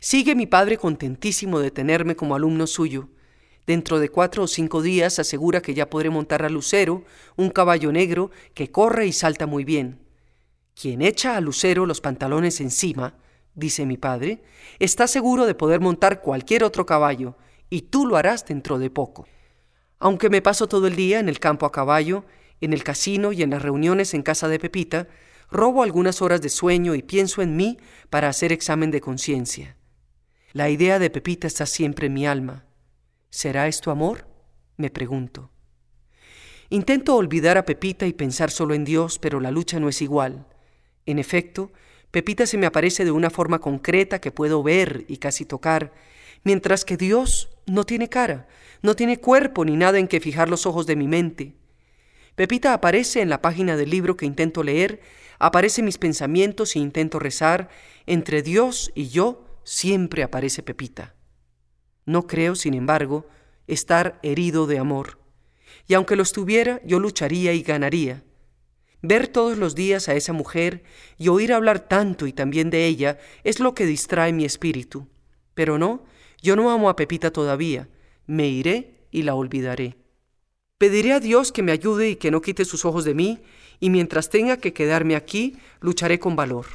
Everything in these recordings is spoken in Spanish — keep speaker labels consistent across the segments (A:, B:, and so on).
A: Sigue mi padre contentísimo de tenerme como alumno suyo. Dentro de 4 o 5 días asegura que ya podré montar a Lucero, un caballo negro que corre y salta muy bien. Quien echa a Lucero los pantalones encima, dice mi padre, está seguro de poder montar cualquier otro caballo, y tú lo harás dentro de poco. Aunque me paso todo el día en el campo a caballo, en el casino y en las reuniones en casa de Pepita, robo algunas horas de sueño y pienso en mí para hacer examen de conciencia. La idea de Pepita está siempre en mi alma. ¿Será esto amor?, me pregunto. Intento olvidar a Pepita y pensar solo en Dios, pero la lucha no es igual. En efecto, Pepita se me aparece de una forma concreta que puedo ver y casi tocar, mientras que Dios no tiene cara, no tiene cuerpo ni nada en que fijar los ojos de mi mente. Pepita aparece en la página del libro que intento leer, aparece en mis pensamientos e intento rezar. Entre Dios y yo siempre aparece Pepita. No creo, sin embargo, estar herido de amor. Y aunque lo estuviera, yo lucharía y ganaría. Ver todos los días a esa mujer y oír hablar tanto y también de ella es lo que distrae mi espíritu. Pero no, yo no amo a Pepita todavía. Me iré y la olvidaré. Pediré a Dios que me ayude y que no quite sus ojos de mí, y mientras tenga que quedarme aquí, lucharé con valor.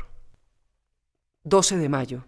A: 12 de mayo.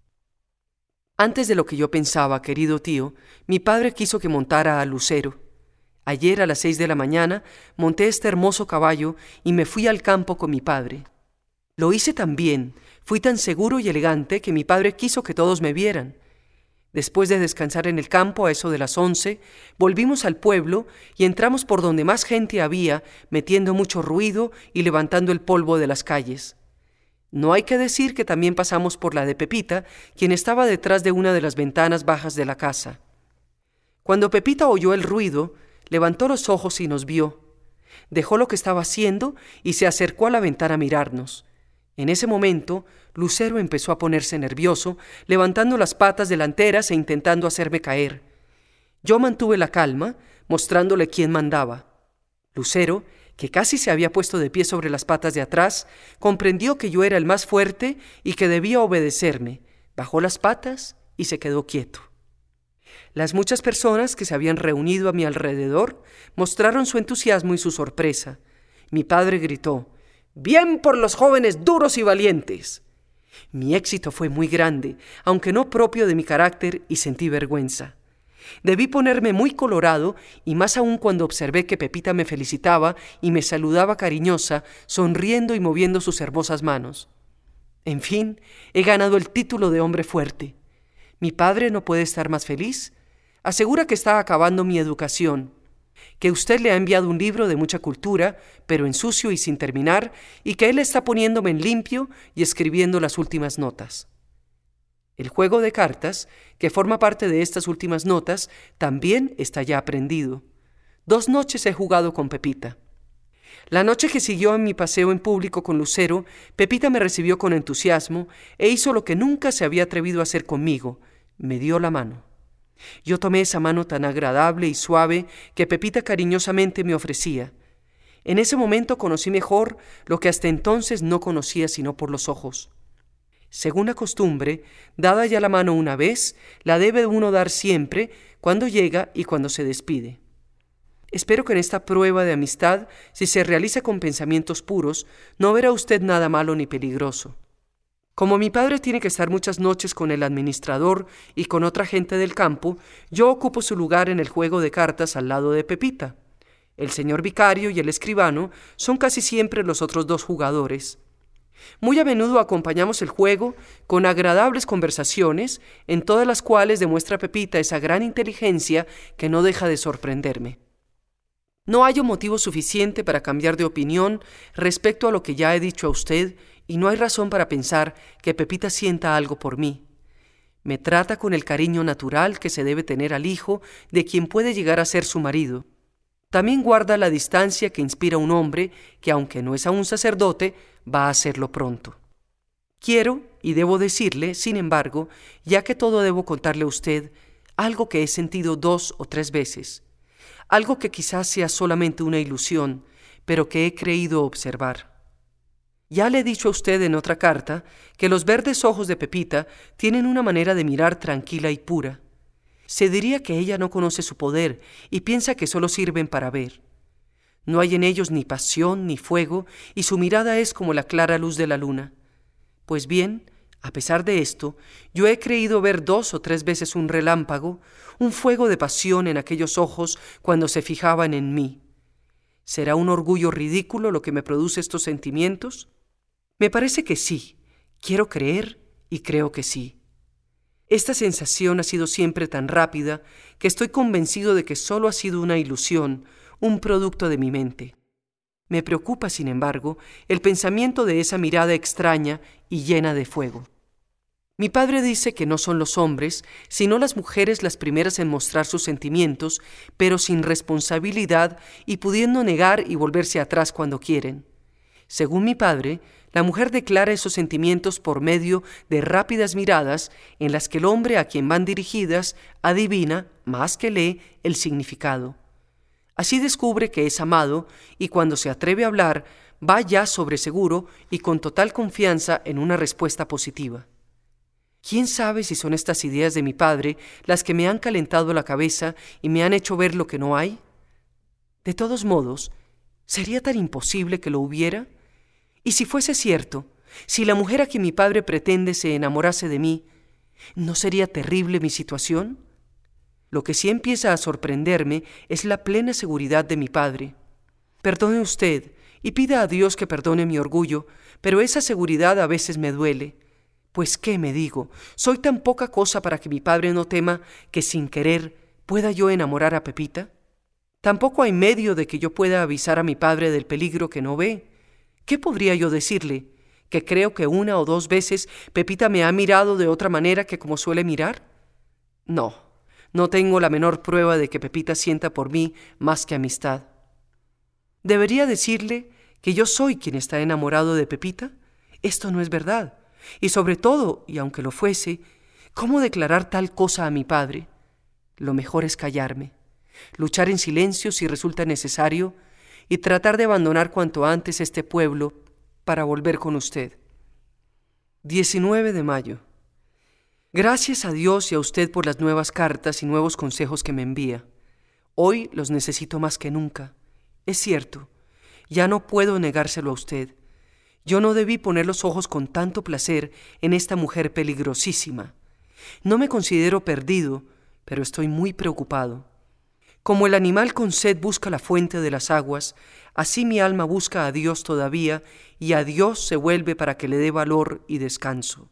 A: Antes de lo que yo pensaba, querido tío, mi padre quiso que montara a Lucero. Ayer a las 6 de la mañana monté este hermoso caballo y me fui al campo con mi padre. Lo hice tan bien, fui tan seguro y elegante que mi padre quiso que todos me vieran. Después de descansar en el campo a eso de las 11, volvimos al pueblo y entramos por donde más gente había, metiendo mucho ruido y levantando el polvo de las calles. No hay que decir que también pasamos por la de Pepita, quien estaba detrás de una de las ventanas bajas de la casa. Cuando Pepita oyó el ruido, levantó los ojos y nos vio. Dejó lo que estaba haciendo y se acercó a la ventana a mirarnos. En ese momento, Lucero empezó a ponerse nervioso, levantando las patas delanteras e intentando hacerme caer. Yo mantuve la calma, mostrándole quién mandaba. Lucero, que casi se había puesto de pie sobre las patas de atrás, comprendió que yo era el más fuerte y que debía obedecerme. Bajó las patas y se quedó quieto. Las muchas personas que se habían reunido a mi alrededor mostraron su entusiasmo y su sorpresa. Mi padre gritó: «¡Bien por los jóvenes duros y valientes!». Mi éxito fue muy grande, aunque no propio de mi carácter, y sentí vergüenza. Debí ponerme muy colorado, y más aún cuando observé que Pepita me felicitaba y me saludaba cariñosa, sonriendo y moviendo sus hermosas manos. En fin, he ganado el título de hombre fuerte. ¿Mi padre no puede estar más feliz? Asegura que está acabando mi educación, que usted le ha enviado un libro de mucha cultura, pero en sucio y sin terminar, y que él está poniéndome en limpio y escribiendo las últimas notas. El juego de cartas, que forma parte de estas últimas notas, también está ya aprendido. 2 noches he jugado con Pepita. La noche que siguió a mi paseo en público con Lucero, Pepita me recibió con entusiasmo e hizo lo que nunca se había atrevido a hacer conmigo: me dio la mano. Yo tomé esa mano tan agradable y suave que Pepita cariñosamente me ofrecía. En ese momento conocí mejor lo que hasta entonces no conocía sino por los ojos. Según la costumbre, dada ya la mano una vez, la debe uno dar siempre, cuando llega y cuando se despide. Espero que en esta prueba de amistad, si se realiza con pensamientos puros, no verá usted nada malo ni peligroso. Como mi padre tiene que estar muchas noches con el administrador y con otra gente del campo, yo ocupo su lugar en el juego de cartas al lado de Pepita. El señor vicario y el escribano son casi siempre los otros 2 jugadores. Muy a menudo acompañamos el juego con agradables conversaciones, en todas las cuales demuestra Pepita esa gran inteligencia que no deja de sorprenderme. No hallo motivo suficiente para cambiar de opinión respecto a lo que ya he dicho a usted, y no hay razón para pensar que Pepita sienta algo por mí. Me trata con el cariño natural que se debe tener al hijo de quien puede llegar a ser su marido. También guarda la distancia que inspira un hombre que, aunque no es aún sacerdote, va a serlo pronto. Quiero, y debo decirle, sin embargo, ya que todo debo contarle a usted, algo que he sentido 2 o 3 veces, algo que quizás sea solamente una ilusión, pero que he creído observar. Ya le he dicho a usted en otra carta que los verdes ojos de Pepita tienen una manera de mirar tranquila y pura. Se diría que ella no conoce su poder y piensa que solo sirven para ver. No hay en ellos ni pasión ni fuego y su mirada es como la clara luz de la luna. Pues bien, a pesar de esto, yo he creído ver 2 o 3 veces un relámpago, un fuego de pasión en aquellos ojos cuando se fijaban en mí. ¿Será un orgullo ridículo lo que me produce estos sentimientos? Me parece que sí. Quiero creer y creo que sí. Esta sensación ha sido siempre tan rápida que estoy convencido de que solo ha sido una ilusión, un producto de mi mente. Me preocupa, sin embargo, el pensamiento de esa mirada extraña y llena de fuego. Mi padre dice que no son los hombres, sino las mujeres las primeras en mostrar sus sentimientos, pero sin responsabilidad y pudiendo negar y volverse atrás cuando quieren. Según mi padre, la mujer declara esos sentimientos por medio de rápidas miradas en las que el hombre a quien van dirigidas adivina, más que lee, el significado. Así descubre que es amado y cuando se atreve a hablar, va ya sobre seguro y con total confianza en una respuesta positiva. ¿Quién sabe si son estas ideas de mi padre las que me han calentado la cabeza y me han hecho ver lo que no hay? De todos modos, ¿sería tan imposible que lo hubiera? Y si fuese cierto, si la mujer a quien mi padre pretende se enamorase de mí, ¿no sería terrible mi situación? Lo que sí empieza a sorprenderme es la plena seguridad de mi padre. Perdone usted y pida a Dios que perdone mi orgullo, pero esa seguridad a veces me duele. Pues qué me digo, ¿soy tan poca cosa para que mi padre no tema que sin querer pueda yo enamorar a Pepita? Tampoco hay medio de que yo pueda avisar a mi padre del peligro que no ve. ¿Qué podría yo decirle? ¿Que creo que 1 o 2 veces Pepita me ha mirado de otra manera que como suele mirar? No tengo la menor prueba de que Pepita sienta por mí más que amistad. ¿Debería decirle que yo soy quien está enamorado de Pepita? Esto no es verdad. Y sobre todo, y aunque lo fuese, ¿cómo declarar tal cosa a mi padre? Lo mejor es callarme, luchar en silencio si resulta necesario y tratar de abandonar cuanto antes este pueblo para volver con usted. 19 de mayo. Gracias a Dios y a usted por las nuevas cartas y nuevos consejos que me envía. Hoy los necesito más que nunca. Es cierto, ya no puedo negárselo a usted. Yo no debí poner los ojos con tanto placer en esta mujer peligrosísima. No me considero perdido, pero estoy muy preocupado. Como el animal con sed busca la fuente de las aguas, así mi alma busca a Dios todavía y a Dios se vuelve para que le dé valor y descanso.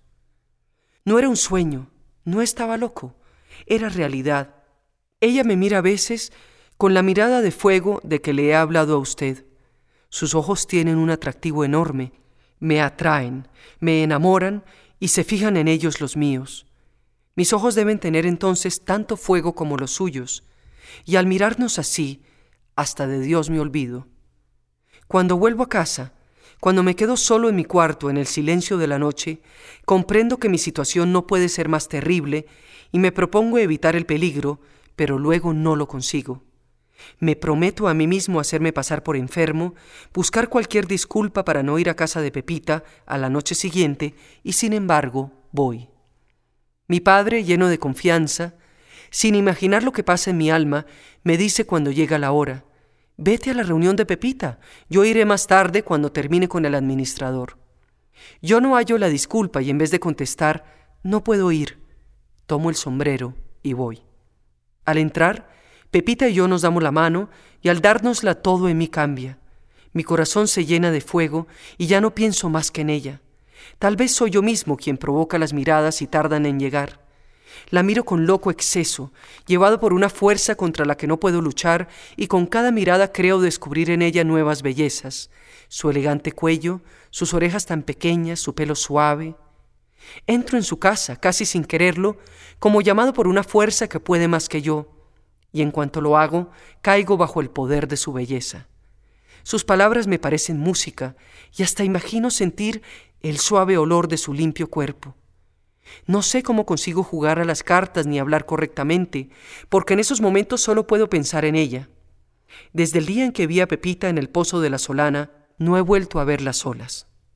A: No era un sueño, no estaba loco, era realidad. Ella me mira a veces con la mirada de fuego de que le he hablado a usted. Sus ojos tienen un atractivo enorme, me atraen, me enamoran y se fijan en ellos los míos. Mis ojos deben tener entonces tanto fuego como los suyos, y al mirarnos así, hasta de Dios me olvido. Cuando vuelvo a casa, cuando me quedo solo en mi cuarto en el silencio de la noche, comprendo que mi situación no puede ser más terrible y me propongo evitar el peligro, pero luego no lo consigo. Me prometo a mí mismo hacerme pasar por enfermo, buscar cualquier disculpa para no ir a casa de Pepita a la noche siguiente y sin embargo voy. Mi padre, lleno de confianza, sin imaginar lo que pasa en mi alma, me dice cuando llega la hora: «Vete a la reunión de Pepita, yo iré más tarde cuando termine con el administrador». Yo no hallo la disculpa y en vez de contestar «No puedo ir», tomo el sombrero y voy. Al entrar, Pepita y yo nos damos la mano y al dárnosla todo en mí cambia. Mi corazón se llena de fuego y ya no pienso más que en ella. Tal vez soy yo mismo quien provoca las miradas y tardan en llegar. La miro con loco exceso, llevado por una fuerza contra la que no puedo luchar y con cada mirada creo descubrir en ella nuevas bellezas. Su elegante cuello, sus orejas tan pequeñas, su pelo suave. Entro en su casa, casi sin quererlo, como llamado por una fuerza que puede más que yo. Y en cuanto lo hago, caigo bajo el poder de su belleza. Sus palabras me parecen música y hasta imagino sentir el suave olor de su limpio cuerpo. No sé cómo consigo jugar a las cartas ni hablar correctamente, porque en esos momentos solo puedo pensar en ella. Desde el día en que vi a Pepita en el pozo de la Solana, no he vuelto a verla solas.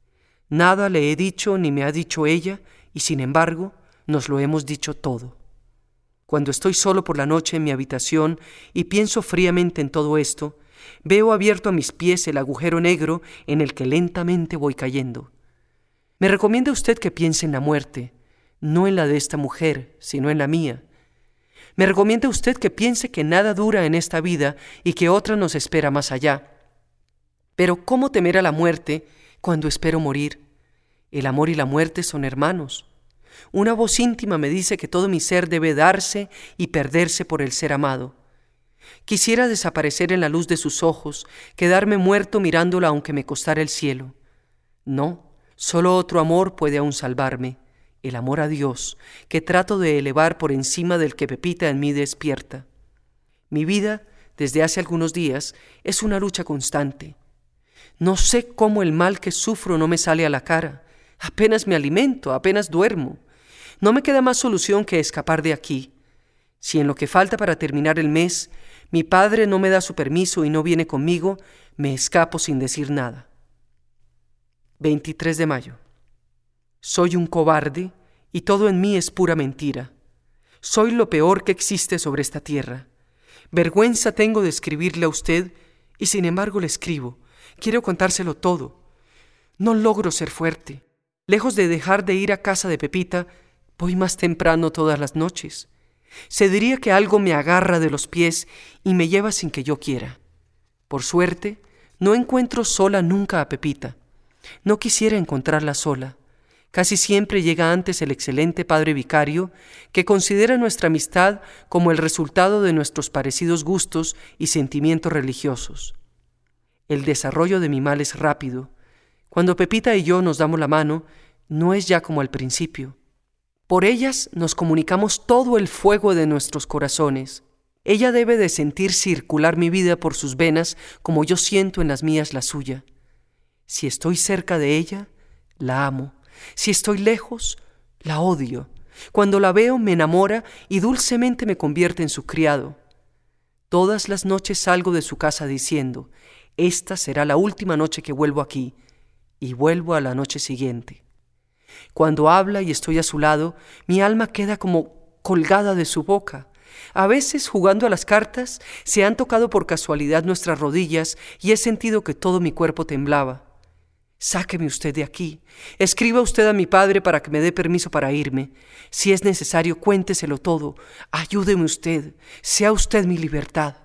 A: Nada le he dicho ni me ha dicho ella, y sin embargo nos lo hemos dicho todo. Cuando estoy solo por la noche en mi habitación y pienso fríamente en todo esto, veo abierto a mis pies el agujero negro en el que lentamente voy cayendo. Me recomienda usted que piense en la muerte, no en la de esta mujer, sino en la mía. Me recomienda usted que piense que nada dura en esta vida y que otra nos espera más allá. Pero ¿cómo temer a la muerte cuando espero morir? El amor y la muerte son hermanos. Una voz íntima me dice que todo mi ser debe darse y perderse por el ser amado. Quisiera desaparecer en la luz de sus ojos, quedarme muerto mirándola aunque me costara el cielo. No, solo otro amor puede aún salvarme, el amor a Dios, que trato de elevar por encima del que Pepita en mí despierta. Mi vida, desde hace algunos días, es una lucha constante. No sé cómo el mal que sufro no me sale a la cara. Apenas me alimento, apenas duermo. No me queda más solución que escapar de aquí. Si en lo que falta para terminar el mes, mi padre no me da su permiso y no viene conmigo, me escapo sin decir nada. 23 de mayo. Soy un cobarde y todo en mí es pura mentira. Soy lo peor que existe sobre esta tierra. Vergüenza tengo de escribirle a usted y sin embargo le escribo. Quiero contárselo todo. No logro ser fuerte. Lejos de dejar de ir a casa de Pepita, voy más temprano todas las noches. Se diría que algo me agarra de los pies y me lleva sin que yo quiera. Por suerte, no encuentro sola nunca a Pepita. No quisiera encontrarla sola. Casi siempre llega antes el excelente padre vicario, que considera nuestra amistad como el resultado de nuestros parecidos gustos y sentimientos religiosos. El desarrollo de mi mal es rápido. Cuando Pepita y yo nos damos la mano, no es ya como al principio. Por ellas nos comunicamos todo el fuego de nuestros corazones. Ella debe de sentir circular mi vida por sus venas como yo siento en las mías la suya. Si estoy cerca de ella, la amo. Si estoy lejos, la odio. Cuando la veo me enamora y dulcemente me convierte en su criado. Todas las noches salgo de su casa diciendo: esta será la última noche que vuelvo aquí, y vuelvo a la noche siguiente. Cuando habla y estoy a su lado, mi alma queda como colgada de su boca. A veces, jugando a las cartas, se han tocado por casualidad nuestras rodillas y he sentido que todo mi cuerpo temblaba. Sáqueme usted de aquí. Escriba usted a mi padre para que me dé permiso para irme. Si es necesario, cuénteselo todo. Ayúdeme usted. Sea usted mi libertad.